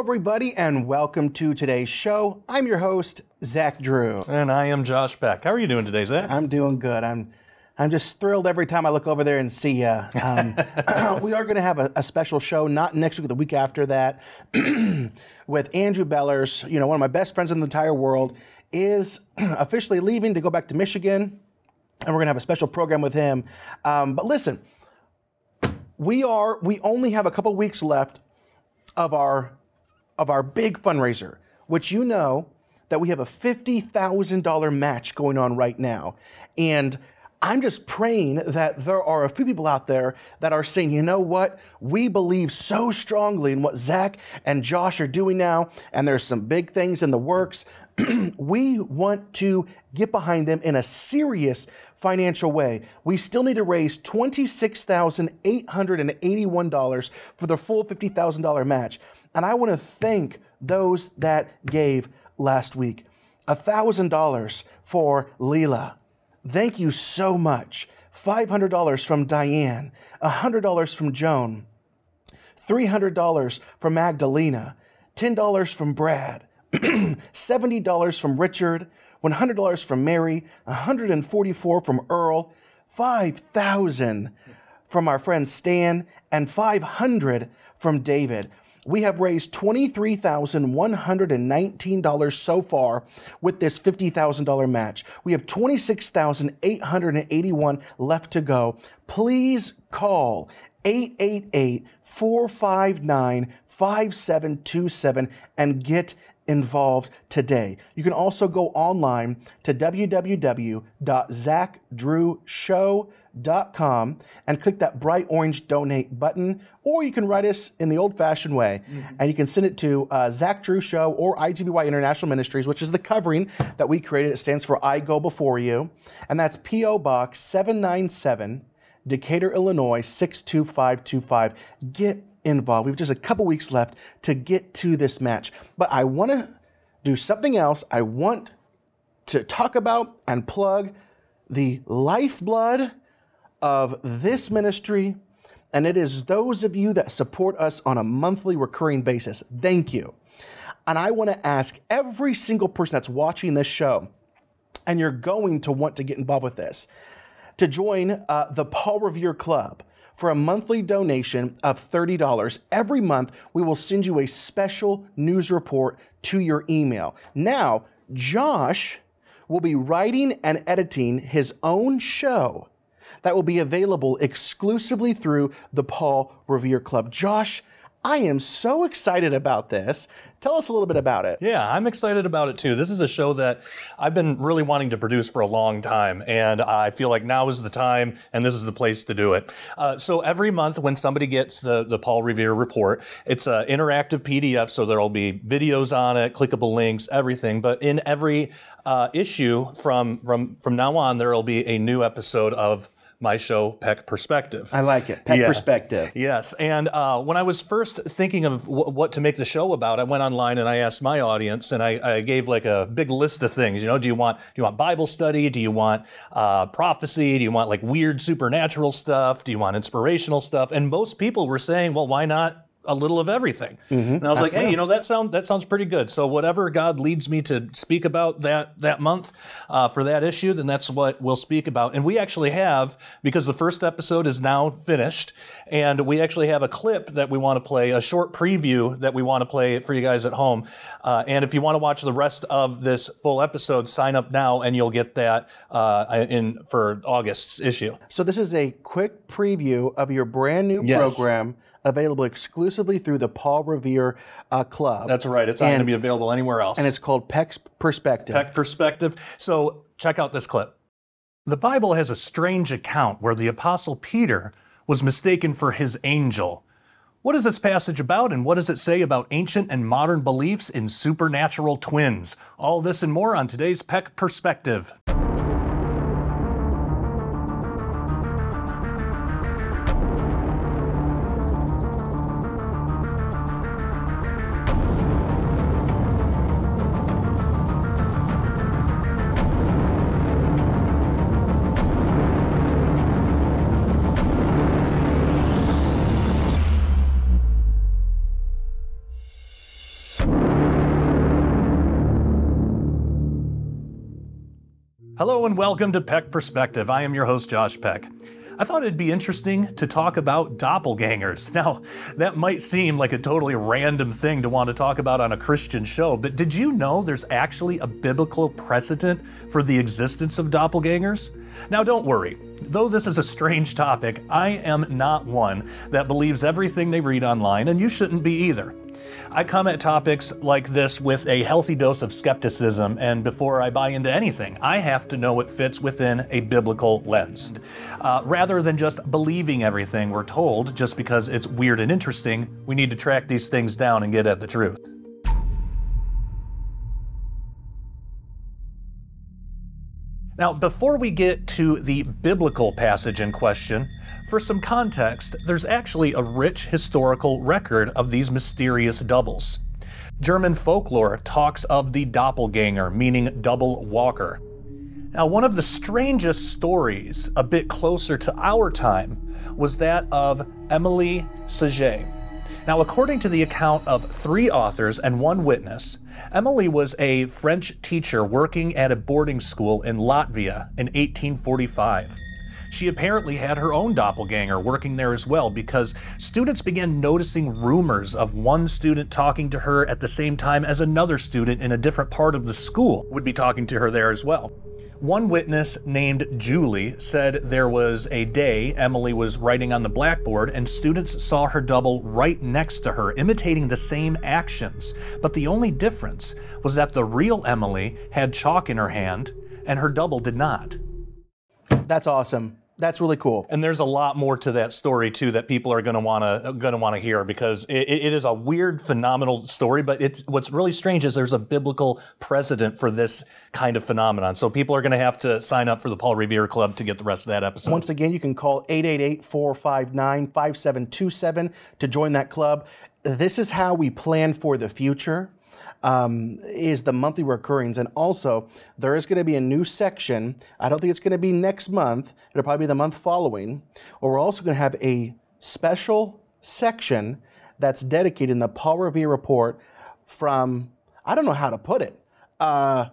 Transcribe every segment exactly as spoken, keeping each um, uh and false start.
everybody, and welcome to today's show. I'm your host, Zach Drew. And I am Josh Beck. How are you doing today, Zach? I'm doing good. I'm I'm just thrilled every time I look over there and see you. Um, we are going to have a, a special show, not next week, but the week after that, with Andrew Bellers, you know, one of my best friends in the entire world, is officially leaving to go back to Michigan, and we're going to have a special program with him. Um, but listen, we are we only have a couple weeks left of our of our big fundraiser, which you know that we have a fifty thousand dollars match going on right now. And I'm just praying that there are a few people out there that are saying, you know what, we believe so strongly in what Zach and Josh are doing now, and there's some big things in the works. We want to get behind them in a serious financial way. We still need to raise twenty-six thousand eight hundred eighty-one dollars for the full fifty thousand dollars match. And I want to thank those that gave last week. one thousand dollars for Leela. Thank you so much. five hundred dollars from Diane. one hundred dollars from Joan. three hundred dollars from Magdalena. ten dollars from Brad. seventy dollars from Richard. one hundred dollars from Mary. one hundred forty-four dollars from Earl. five thousand dollars from our friend Stan. And five hundred dollars from David. We have raised twenty-three thousand one hundred nineteen dollars so far with this fifty thousand dollars match. We have twenty-six thousand eight hundred eighty-one left to go. Please call eight eight eight, four five nine, five seven two seven and get involved today. You can also go online to w w w dot zach drew show dot com and click that bright orange donate button, or you can write us in the old-fashioned way, mm-hmm. and you can send it to uh, Zach Drew Show or I G B Y International Ministries, which is the covering that we created. It stands for I Go Before You, and that's P O Box seven ninety-seven, Decatur, Illinois six two five two five. Get involved. We have just a couple weeks left to get to this match, but I want to do something else. I want to talk about and plug the lifeblood of this ministry, and it is those of you that support us on a monthly recurring basis. Thank you. And I want to ask every single person that's watching this show, and you're going to want to get involved with this, to join uh, the Paul Revere Club. For a monthly donation of thirty dollars every month, we will send you a special news report to your email. Now, Josh will be writing and editing his own show that will be available exclusively through the Paul Revere Club. Josh, I am so excited about this. Tell us a little bit about it. Yeah, I'm excited about it too. This is a show that I've been really wanting to produce for a long time, and I feel like now is the time, and this is the place to do it. Uh, so every month when somebody gets the, the Paul Revere report, it's an interactive P D F, so there'll be videos on it, clickable links, everything. But in every uh, issue from, from, from now on, there will be a new episode of my show, Peck Perspective. I like it. Peck yeah. Perspective. Yes. And uh, when I was first thinking of w- what to make the show about, I went online and I asked my audience, and I, I gave like a big list of things. You know, do you want do you want Bible study? Do you want uh, prophecy? Do you want like weird supernatural stuff? Do you want inspirational stuff? And most people were saying, well, why not a little of everything? Mm-hmm. And I was like, hey, you know, that sound that sounds pretty good. So whatever God leads me to speak about that that month uh, for that issue, then that's what we'll speak about. And we actually have, because the first episode is now finished, and we actually have a clip that we want to play, a short preview that we want to play for you guys at home. Uh, and if you want to watch the rest of this full episode, sign up now, and you'll get that uh, in for August's issue. So this is a quick preview of your brand new yes. program, available exclusively through the Paul Revere uh, Club. That's right. It's not going to be available anywhere else. And it's called Peck's Perspective. Peck Perspective. So check out this clip. The Bible has a strange account where the Apostle Peter was mistaken for his angel. What is this passage about, and what does it say about ancient and modern beliefs in supernatural twins? All this and more on today's Peck Perspective. Hello and welcome to Peck Perspective. I am your host, Josh Peck. I thought it'd be interesting to talk about doppelgangers. Now, that might seem like a totally random thing to want to talk about on a Christian show, but did you know there's actually a biblical precedent for the existence of doppelgangers? Now, don't worry. Though this is a strange topic, I am not one that believes everything they read online, and you shouldn't be either. I come at topics like this with a healthy dose of skepticism, and before I buy into anything, I have to know it fits within a biblical lens. Uh, rather than just believing everything we're told just because it's weird and interesting, we need to track these things down and get at the truth. Now, before we get to the biblical passage in question, for some context, there's actually a rich historical record of these mysterious doubles. German folklore talks of the doppelganger, meaning double walker. Now, one of the strangest stories, a bit closer to our time, was that of Émilie Saget. Now, according to the account of three authors and one witness, Émilie was a French teacher working at a boarding school in Latvia in eighteen forty-five. She apparently had her own doppelganger working there as well, because students began noticing rumors of one student talking to her at the same time as another student in a different part of the school would be talking to her there as well. One witness named Julie said there was a day Émilie was writing on the blackboard and students saw her double right next to her, imitating the same actions. But the only difference was that the real Émilie had chalk in her hand and her double did not. That's awesome. That's really cool. And there's a lot more to that story too that people are going to want to going to want to hear, because it, it is a weird, phenomenal story. But it's what's really strange is there's a biblical precedent for this kind of phenomenon. So people are going to have to sign up for the Paul Revere Club to get the rest of that episode. Once again, you can call eight eight eight, four five nine, five seven two seven to join that club. This is how we plan for the future. Um, is the monthly recurrings. And also, there is going to be a new section. I don't think it's going to be next month. It'll probably be the month following. Or we're also going to have a special section that's dedicated in the Paul Revere Report from, I don't know how to put it, uh,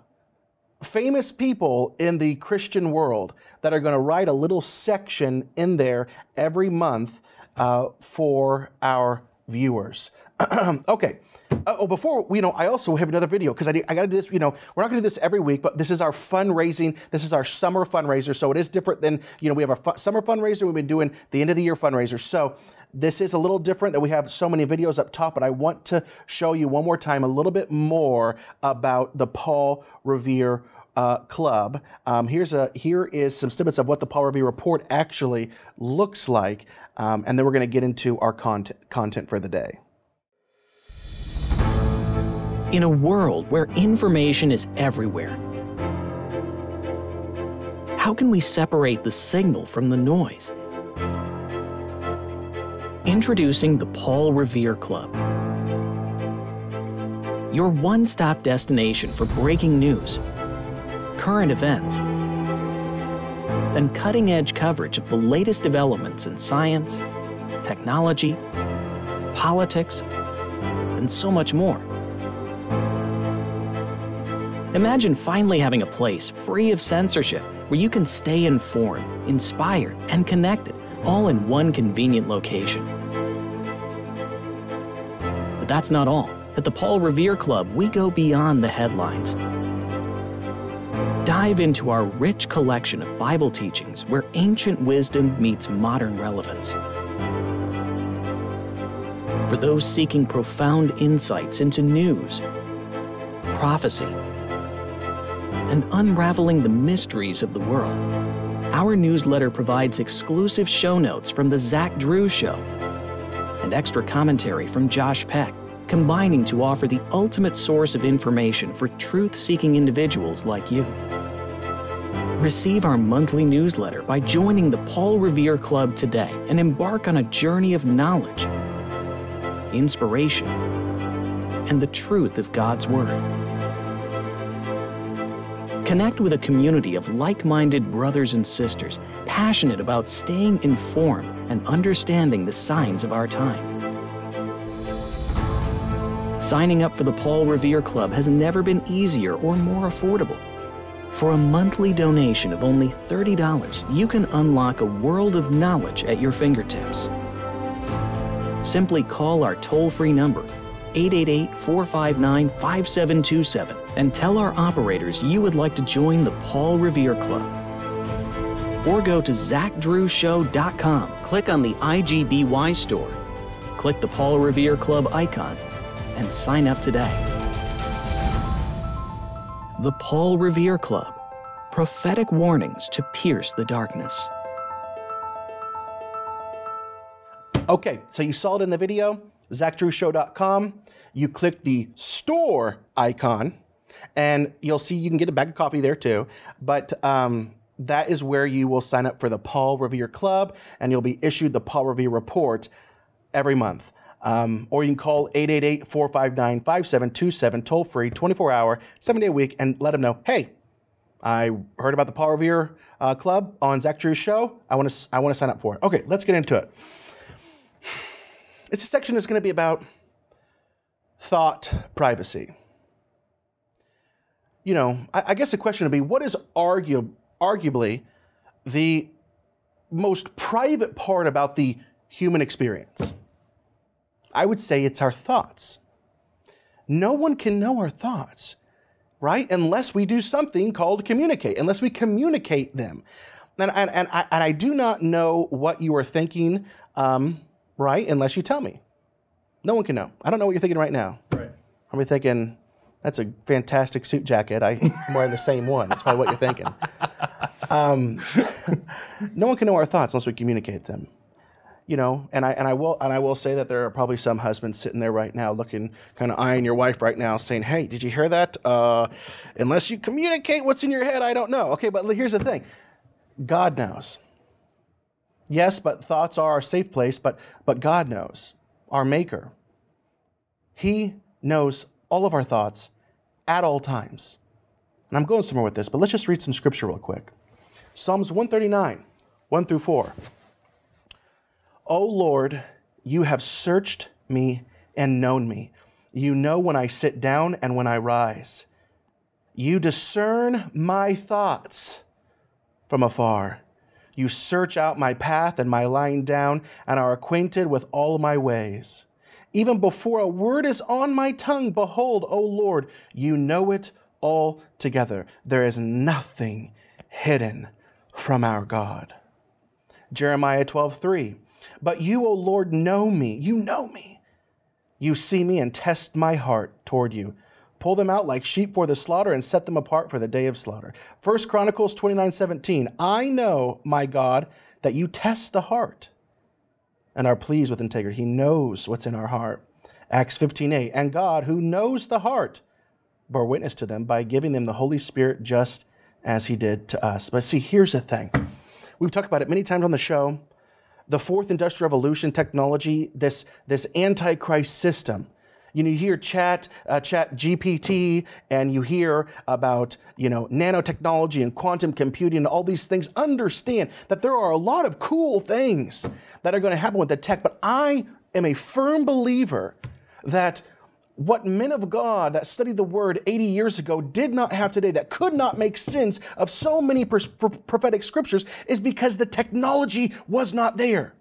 famous people in the Christian world that are going to write a little section in there every month uh, for our viewers. Okay. Uh, oh, before, you know, I also have another video because I, I got to do this, you know, we're not going to do this every week, but this is our fundraising. This is our summer fundraiser. So it is different than, you know, we have our fu- summer fundraiser. We've been doing the end of the year fundraiser. So this is a little different that we have so many videos up top, but I want to show you one more time a little bit more about the Paul Revere uh, Club. Um, here's a, here is some snippets of what the Paul Revere Report actually looks like. Um, and then we're going to get into our content, content for the day. In a world where information is everywhere, how can we separate the signal from the noise? Introducing the Paul Revere Club, your one-stop destination for breaking news, current events, and cutting-edge coverage of the latest developments in science, technology, politics, and so much more. Imagine finally having a place free of censorship where you can stay informed, inspired, and connected, all in one convenient location. But that's not all. At the Paul Revere Club, we go beyond the headlines. Dive into our rich collection of Bible teachings where ancient wisdom meets modern relevance. For those seeking profound insights into news, prophecy, and unraveling the mysteries of the world, our newsletter provides exclusive show notes from The Zach Drew Show and extra commentary from Josh Peck, combining to offer the ultimate source of information for truth-seeking individuals like you. Receive our monthly newsletter by joining the Paul Revere Club today and embark on a journey of knowledge, inspiration, and the truth of God's Word. Connect with a community of like-minded brothers and sisters passionate about staying informed and understanding the signs of our time. Signing up for the Paul Revere Club has never been easier or more affordable. For a monthly donation of only thirty dollars, you can unlock a world of knowledge at your fingertips. Simply call our toll-free number, eight eight eight, four five nine, five seven two seven, and tell our operators you would like to join the Paul Revere Club. Or go to zach drew show dot com, click on the I G B Y store, click the Paul Revere Club icon, and sign up today. The Paul Revere Club, prophetic warnings to pierce the darkness. Okay, so you saw it in the video, zach drew show dot com. You click the store icon, and you'll see you can get a bag of coffee there too. But um, that is where you will sign up for the Paul Revere Club, and you'll be issued the Paul Revere Report every month. Um, or you can call eight eight eight, four five nine, five seven two seven, toll free, twenty-four hour, seven day a week, and let them know, hey, I heard about the Paul Revere uh, Club on Zach Drew's show. I want to I want to sign up for it. Okay, let's get into it. This section is going to be about thought privacy. You know, I, I guess the question would be, what is argu- arguably the most private part about the human experience? I would say it's our thoughts. No one can know our thoughts, right? Unless we do something called communicate, unless we communicate them. And, and, and, I, and I do not know what you are thinking, um, right, unless you tell me. No one can know. I don't know what you're thinking right now. Right. I'm thinking, that's a fantastic suit jacket. I'm wearing the same one. That's probably what you're thinking. Um, no one can know our thoughts unless we communicate them. You know, and I and I will and I will say that there are probably some husbands sitting there right now, looking, kind of eyeing your wife right now, saying, "Hey, did you hear that? Uh, unless you communicate what's in your head, I don't know." Okay, but here's the thing: God knows. Yes, but thoughts are our safe place. But but God knows, our Maker. He knows all of our thoughts at all times. And I'm going somewhere with this, but let's just read some scripture real quick. Psalms one thirty-nine, one through four. O Lord, you have searched me and known me. You know when I sit down and when I rise. You discern my thoughts from afar. You search out my path and my lying down and are acquainted with all my ways. Even before a word is on my tongue, behold, O Lord, you know it all together. There is nothing hidden from our God. Jeremiah twelve three. But you, O Lord, know me. You know me. You see me and test my heart toward you. Pull them out like sheep for the slaughter and set them apart for the day of slaughter. First Chronicles twenty-nine seventeen. I know, my God, that you test the heart and are pleased with integrity. He knows what's in our heart. Acts fifteen eight. And God, who knows the heart, bore witness to them by giving them the Holy Spirit just as he did to us. But see, here's the thing. We've talked about it many times on the show. The fourth industrial revolution technology, this, this antichrist system. You know, you hear chat, uh, chat G P T, and you hear about, you know, nanotechnology and quantum computing and all these things. Understand that there are a lot of cool things that are going to happen with the tech, but I am a firm believer that what men of God that studied the word eighty years ago did not have today, that could not make sense of so many pr- pr- prophetic scriptures, is because the technology was not there.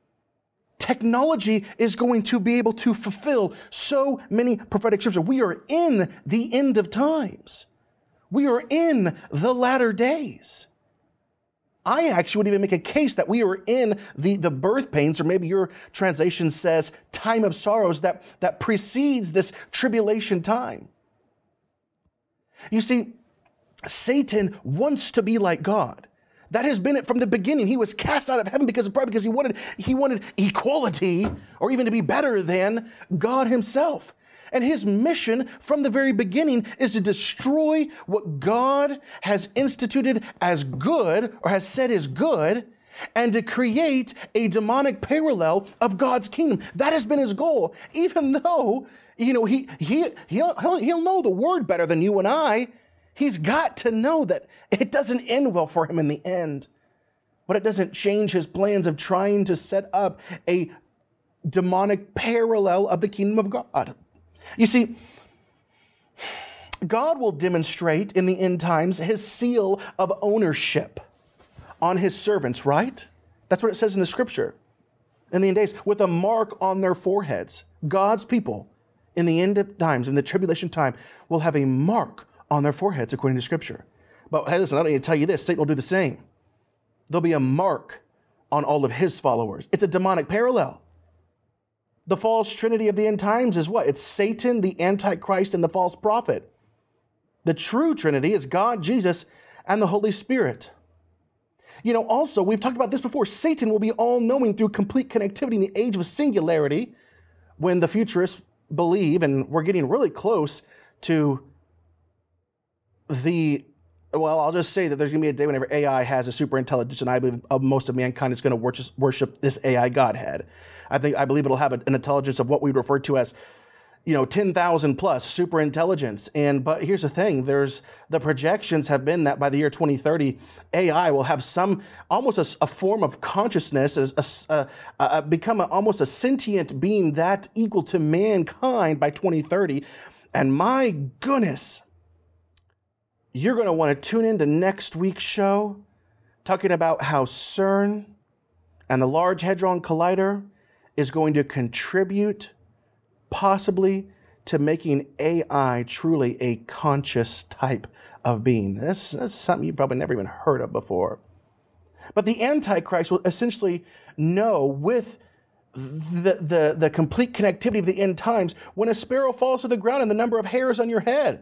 Technology is going to be able to fulfill so many prophetic scriptures. We are in the end of times. We are in the latter days. I actually would even make a case that we are in the, the birth pains, or maybe your translation says time of sorrows that, that precedes this tribulation time. You see, Satan wants to be like God. That has been it from the beginning. He was cast out of heaven because of pride, because he wanted, he wanted equality, or even to be better than God himself. And his mission from the very beginning is to destroy what God has instituted as good, or has said is good, and to create a demonic parallel of God's kingdom. That has been his goal, even though, you know, he, he, he'll, he'll, he'll know the word better than you and I. He's got to know that it doesn't end well for him in the end. But it doesn't change his plans of trying to set up a demonic parallel of the kingdom of God. You see, God will demonstrate in the end times his seal of ownership on his servants, right? That's what it says in the scripture. In the end days, with a mark on their foreheads. God's people in the end of times, in the tribulation time, will have a mark on their foreheads according to scripture. But hey, listen, I don't need to tell you this. Satan will do the same. There'll be a mark on all of his followers. It's a demonic parallel. The false trinity of the end times is what? It's Satan, the Antichrist, and the false prophet. The true trinity is God, Jesus, and the Holy Spirit. You know, also, we've talked about this before. Satan will be all-knowing through complete connectivity in the age of singularity, when the futurists believe, and we're getting really close to the, well, I'll just say that there's going to be a day whenever A I has a super intelligence, and I believe most of mankind is going to worship, worship this A I Godhead. I think I believe it'll have an intelligence of what we refer to as, you know, ten thousand plus super intelligence. And but here's the thing: there's the projections have been that by the year twenty thirty, A I will have some almost a, a form of consciousness, as a, a, a, become a, almost a sentient being that equal to mankind by twenty thirty. And my goodness, you're going to want to tune into next week's show, talking about how CERN and the Large Hadron Collider is going to contribute possibly to making A I truly a conscious type of being. This, this is something you probably never even heard of before. But the Antichrist will essentially know with the, the, the complete connectivity of the end times when a sparrow falls to the ground and the number of hairs on your head.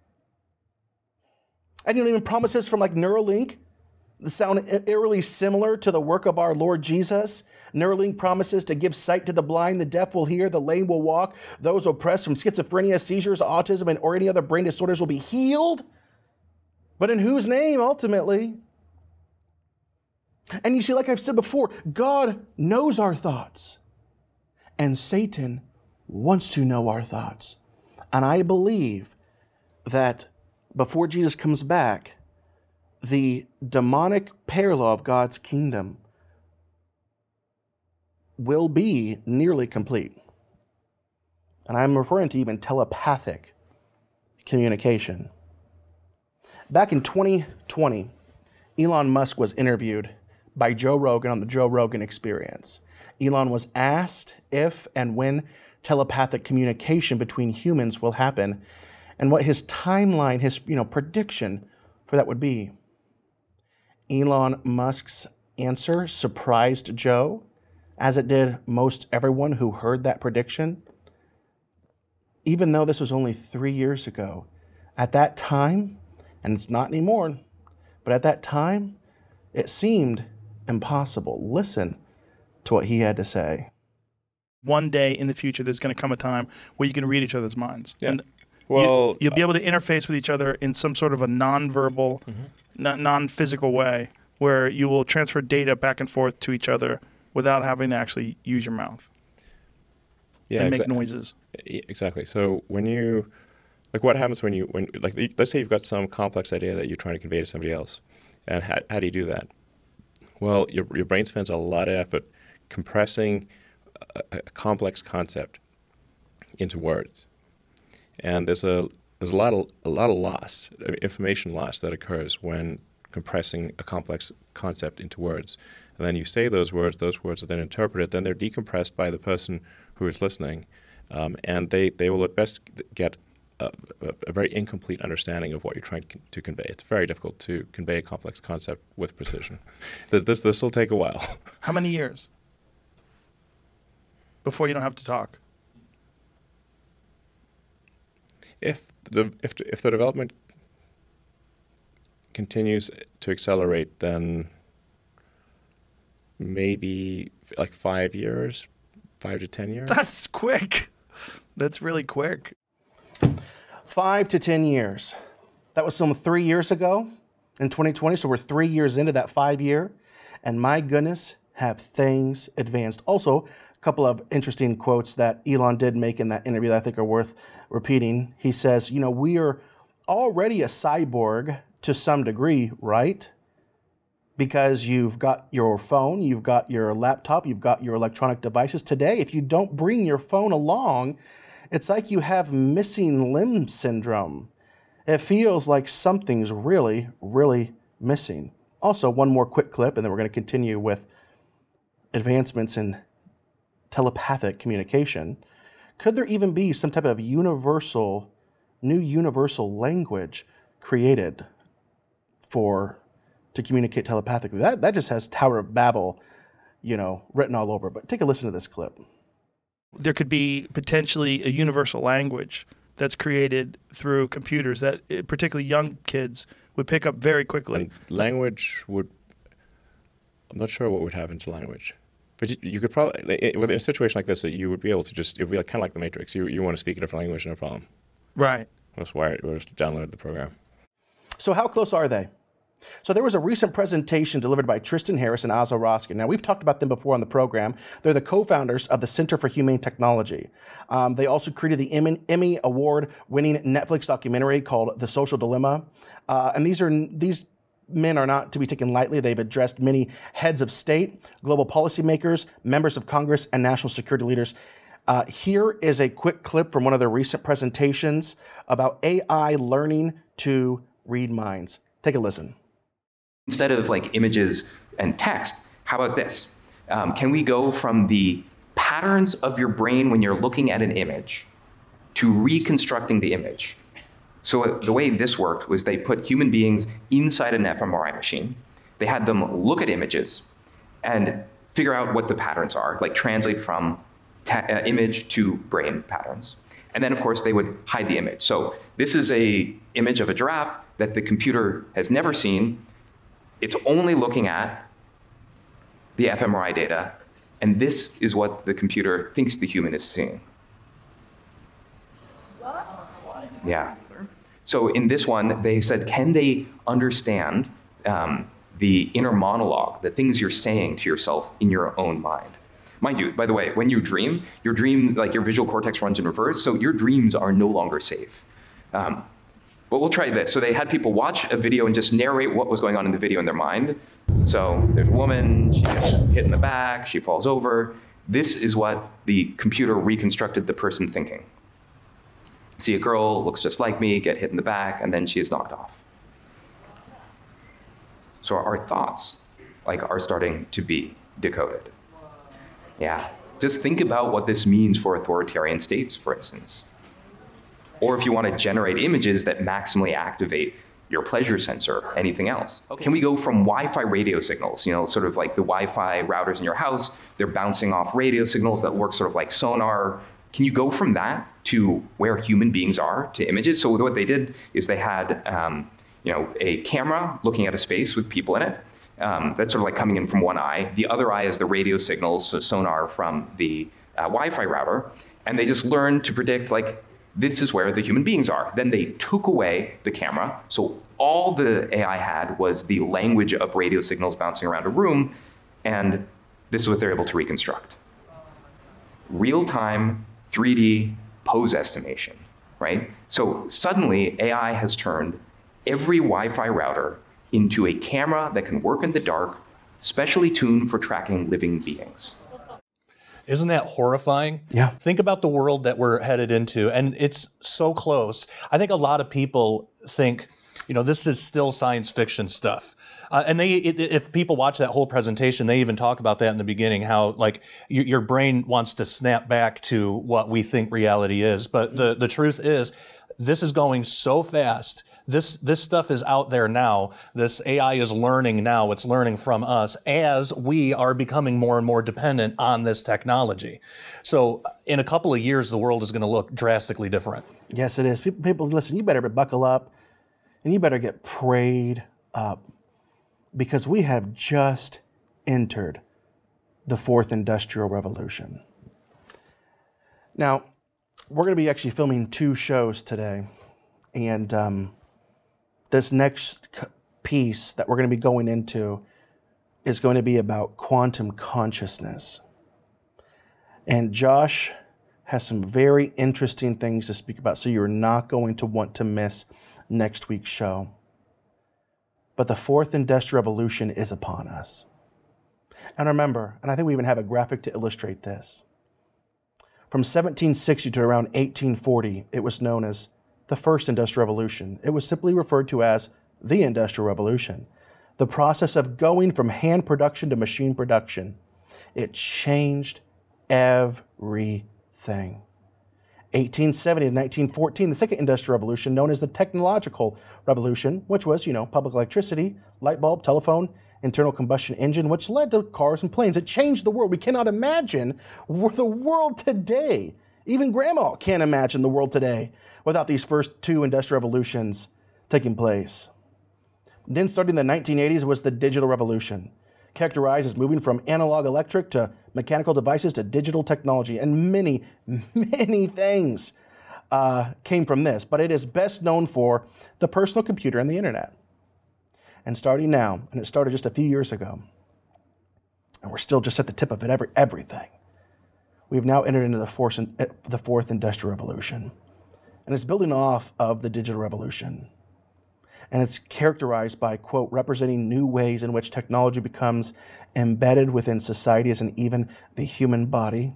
And you don't even promise this from like Neuralink. They sound eerily similar to the work of our Lord Jesus. Neuralink promises to give sight to the blind, the deaf will hear, the lame will walk, those oppressed from schizophrenia, seizures, autism, and or any other brain disorders will be healed. But in whose name, ultimately? And you see, like I've said before, God knows our thoughts, and Satan wants to know our thoughts. And I believe that before Jesus comes back, the demonic parallel of God's kingdom will be nearly complete. And I'm referring to even telepathic communication. Back in twenty twenty, Elon Musk was interviewed by Joe Rogan on the Joe Rogan Experience. Elon was asked if and when telepathic communication between humans will happen, and what his timeline, his you know prediction for that would be. Elon Musk's answer surprised Joe, as it did most everyone who heard that prediction. Even though this was only three years ago, at that time, and it's not anymore, but at that time, it seemed impossible. Listen to what he had to say. One day in the future, there's going to come a time where you can read each other's minds. Yeah. And well, you, you'll be able to interface with each other in some sort of a non-verbal, mm-hmm. n- non-physical way, where you will transfer data back and forth to each other without having to actually use your mouth yeah, and exa- make noises. Exactly. So when you, like what happens when you, when like let's say you've got some complex idea that you're trying to convey to somebody else, and how, how do you do that? Well, your your brain spends a lot of effort compressing a, a complex concept into words, and there's a there's a lot of a lot of loss, information loss that occurs when compressing a complex concept into words. And then you say those words, those words are then interpreted, then they're decompressed by the person who is listening, um, and they, they will at best get a, a, a very incomplete understanding of what you're trying to convey. It's very difficult to convey a complex concept with precision. This this this will take a while. How many years before you don't have to talk? If the if if the development continues to accelerate, then maybe like five years, five to ten years. That's quick. That's really quick. Five to ten years. That was some three years ago in twenty twenty. So we're three years into that five year. And my goodness, have things advanced. Also, a couple of interesting quotes that Elon did make in that interview that I think are worth repeating. He says, you know, we are already a cyborg to some degree, right? Because you've got your phone, you've got your laptop, you've got your electronic devices. Today, if you don't bring your phone along, it's like you have missing limb syndrome. It feels like something's really, really missing. Also, one more quick clip, and then we're going to continue with advancements in telepathic communication. Could there even be some type of universal, new universal language created for to communicate telepathically? That that just has Tower of Babel, you know, written all over. But take a listen to this clip. There could be potentially a universal language that's created through computers that uh, particularly young kids would pick up very quickly. And language would, I'm not sure what would happen to language. But you, you could probably, in a situation like this, you would be able to just, it would be like, kind of like the Matrix. You, you want to speak a different language, no problem. Right. Just wire it, or just download the program. So how close are they? So there was a recent presentation delivered by Tristan Harris and Aza Roskin. Now, we've talked about them before on the program. They're the co-founders of the Center for Humane Technology. Um, they also created the Emmy Award-winning Netflix documentary called The Social Dilemma. Uh, and these are these men are not to be taken lightly. They've addressed many heads of state, global policymakers, members of Congress, and national security leaders. Uh, here is a quick clip from one of their recent presentations about A I learning to read minds. Take a listen. Instead of like images and text, how about this? Um, can we go from the patterns of your brain when you're looking at an image to reconstructing the image? So the way this worked was they put human beings inside an fMRI machine. They had them look at images and figure out what the patterns are, like translate from ta- uh, image to brain patterns. And then, of course, they would hide the image. So this is a image of a giraffe that the computer has never seen. It's only looking at the fMRI data, and this is what the computer thinks the human is seeing. Yeah. So in this one, they said, can they understand um, the inner monologue, the things you're saying to yourself in your own mind? Mind you, by the way, when you dream, your dream, like your visual cortex runs in reverse, so your dreams are no longer safe. Um, But we'll try this. So they had people watch a video and just narrate what was going on in the video in their mind. So there's a woman, she gets hit in the back, she falls over. This is what the computer reconstructed the person thinking. See a girl, looks just like me, get hit in the back, and then she is knocked off. So our thoughts, like, are starting to be decoded. Yeah. Just think about what this means for authoritarian states, for instance. Or if you want to generate images that maximally activate your pleasure sensor, anything else. Can we go from Wi-Fi radio signals, you know, sort of like the Wi-Fi routers in your house, they're bouncing off radio signals that work sort of like sonar. Can you go from that to where human beings are to images? So what they did is they had, um, you know, a camera looking at a space with people in it. Um, that's sort of like coming in from one eye. The other eye is the radio signals, so sonar from the uh, Wi-Fi router. And they just learned to predict, like, this is where the human beings are. Then they took away the camera. So all the A I had was the language of radio signals bouncing around a room. And this is what they're able to reconstruct. Real-time three D pose estimation, right? So suddenly A I has turned every Wi-Fi router into a camera that can work in the dark, specially tuned for tracking living beings. Isn't that horrifying? Yeah. Think about the world that we're headed into, and it's so close. I think a lot of people think, you know, this is still science fiction stuff. Uh, and they, it, if people watch that whole presentation, they even talk about that in the beginning, how like your, your brain wants to snap back to what we think reality is. But the, the truth is, this is going so fast. This this stuff is out there now. This A I is learning now. It's learning from us as we are becoming more and more dependent on this technology. So in a couple of years, the world is going to look drastically different. Yes, it is. People, people, listen, you better buckle up and you better get prayed up because we have just entered the fourth industrial revolution. Now, we're going to be actually filming two shows today. And um, this next piece that we're going to be going into is going to be about quantum consciousness. And Josh has some very interesting things to speak about, so you're not going to want to miss next week's show. But the fourth industrial revolution is upon us. And remember, and I think we even have a graphic to illustrate this, from seventeen sixty to around eighteen forty, it was known as the first Industrial Revolution. It was simply referred to as the Industrial Revolution. The process of going from hand production to machine production. It changed everything. eighteen seventy to nineteen fourteen, the second Industrial Revolution, known as the Technological Revolution, which was, you know, public electricity, light bulb, telephone, internal combustion engine, which led to cars and planes. It changed the world. We cannot imagine the world today. Even grandma can't imagine the world today without these first two industrial revolutions taking place. Then starting in the nineteen eighties was the digital revolution, characterized as moving from analog electric to mechanical devices to digital technology, and many, many things uh, came from this, but it is best known for the personal computer and the internet. And starting now, and it started just a few years ago, and we're still just at the tip of it, every, everything, we've now entered into the fourth, the fourth industrial revolution. And it's building off of the digital revolution. And it's characterized by, quote, representing new ways in which technology becomes embedded within societies and even the human body.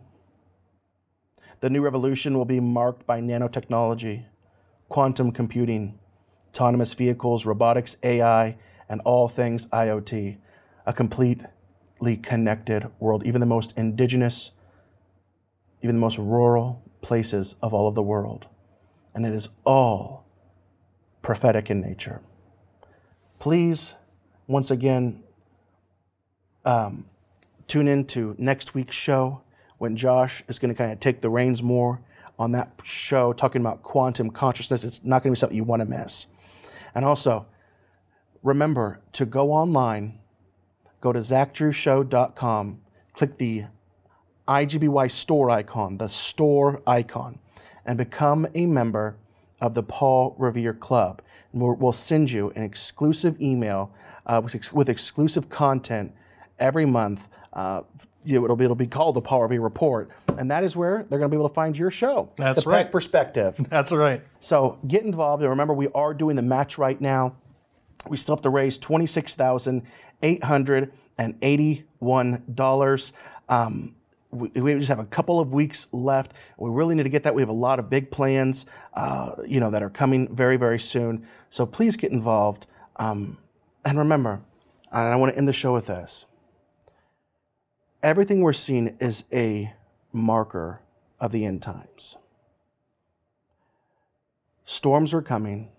The new revolution will be marked by nanotechnology, quantum computing, autonomous vehicles, robotics, A I, and all things IoT, a completely connected world, even the most indigenous, even the most rural places of all of the world. And it is all prophetic in nature. Please, once again, um, tune in to next week's show when Josh is going to kind of take the reins more on that show, talking about quantum consciousness. It's not going to be something you want to miss. And also, remember to go online, go to zach drew show dot com, click the I G B Y store icon, the store icon, and become a member of the Paul Revere Club. And we'll, we'll send you an exclusive email uh, with, ex- with exclusive content every month. Uh, you know, it'll be it'll be called the Paul Revere Report, and that is where they're going to be able to find your show. That's the right. Pack Perspective. That's right. So get involved, and remember, we are doing the match right now. We still have to raise twenty-six thousand eight hundred eighty-one dollars. Um, We, we just have a couple of weeks left. We really need to get that. We have a lot of big plans, uh, you know, that are coming very, very soon. So please get involved. Um, and remember, and I want to end the show with this. Everything we're seeing is a marker of the end times. Storms are coming.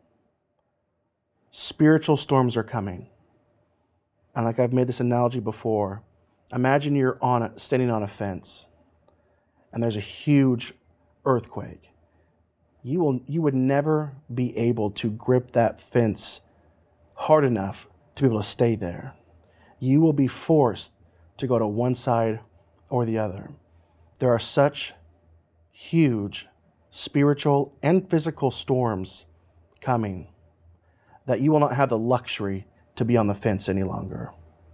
Spiritual storms are coming. And like I've made this analogy before, imagine you're on a, standing on a fence, and there's a huge earthquake. You will, you would never be able to grip that fence hard enough to be able to stay there. You will be forced to go to one side or the other. There are such huge spiritual and physical storms coming that you will not have the luxury to be on the fence any longer.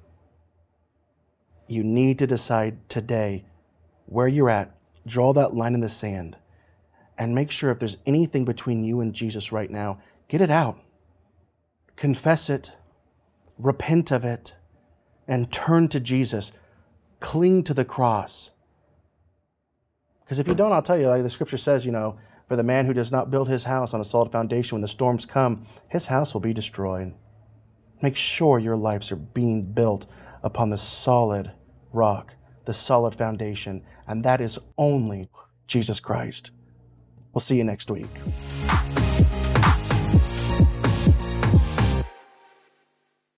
You need to decide today where you're at, draw that line in the sand, and make sure if there's anything between you and Jesus right now, get it out. Confess it, repent of it, and turn to Jesus. Cling to the cross. Because if you don't, I'll tell you, like the scripture says, you know, for the man who does not build his house on a solid foundation, when the storms come, his house will be destroyed. Make sure your lives are being built upon the solid rock, the solid foundation, and that is only Jesus Christ. We'll see you next week.